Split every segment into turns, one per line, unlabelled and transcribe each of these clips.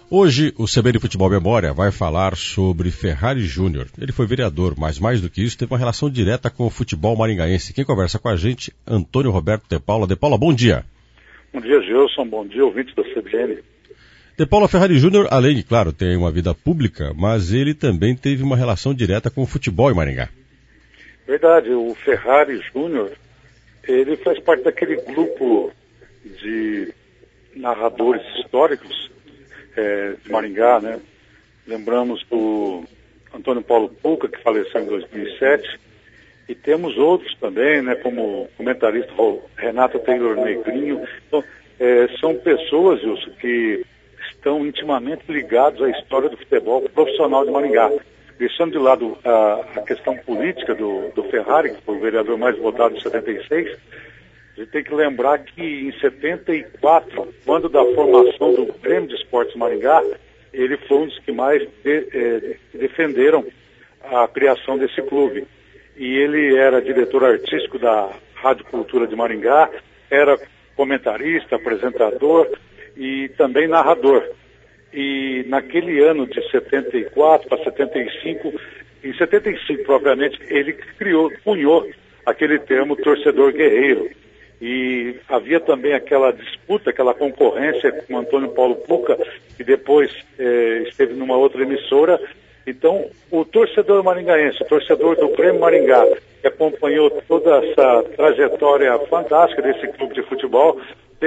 Hoje, o CBN Futebol Memória vai falar sobre Ferrari Júnior. Ele foi vereador, mas mais do que isso, teve uma relação direta com o futebol maringaense. Quem conversa com a gente, Antônio Roberto De Paula. De Paula, bom dia.
Bom dia, Gilson. Bom dia, ouvintes da CBN.
De Paula, Ferrari Júnior, além de, claro, ter uma vida pública, mas ele também teve uma relação direta com o futebol em Maringá.
Verdade, o Ferrari Júnior, ele faz parte daquele grupo de narradores históricos de Maringá, né? Lembramos do Antônio Paulo Puca, que faleceu em 2007, e temos outros também, né? Como o comentarista Renato Taylor Negrinho. Então, são pessoas, Wilson, que estão intimamente ligados à história do futebol profissional de Maringá. Deixando de lado a questão política do Ferrari, que foi o vereador mais votado em 76, a gente tem que lembrar que em 74, quando da formação do Grêmio de Esportes Maringá, ele foi um dos que mais defenderam a criação desse clube. E ele era diretor artístico da Rádio Cultura de Maringá, era comentarista, apresentador e também narrador. E naquele ano de 74 para 75, em 75 propriamente, ele cunhou aquele termo torcedor guerreiro. E havia também aquela disputa, aquela concorrência com o Antônio Paulo Puca, que depois esteve numa outra emissora. Então, o torcedor maringaense, o torcedor do Grêmio Maringá, que acompanhou toda essa trajetória fantástica desse clube de futebol,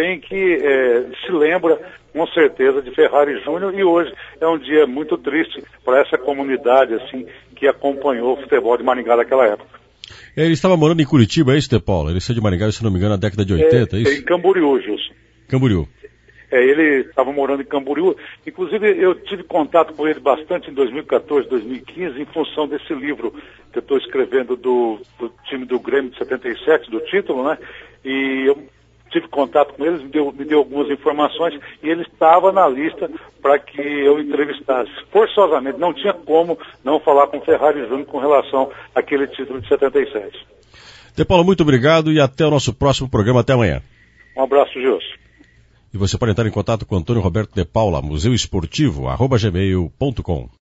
se lembra com certeza de Ferrari Júnior, e hoje é um dia muito triste para essa comunidade assim, que acompanhou o futebol de Maringá naquela época.
Ele estava morando em Curitiba, é isso, De Paula? Ele saiu de Maringá, se não me engano, na década de 80, é isso?
Em Camboriú, Gilson.
Camboriú.
Ele estava morando em Camboriú. Inclusive, eu tive contato com ele bastante em 2014, 2015, em função desse livro que eu estou escrevendo do time do Grêmio de 77, do título, né? E eu tive contato com eles, me deu algumas informações, e ele estava na lista para que eu entrevistasse. Forçosamente, não tinha como não falar com o Ferrari Júnior com relação àquele título de 77.
De Paula, muito obrigado e até o nosso próximo programa. Até amanhã.
Um abraço, Gilson.
E você pode entrar em contato com Antônio Roberto De Paula, museuesportivo@gmail.com.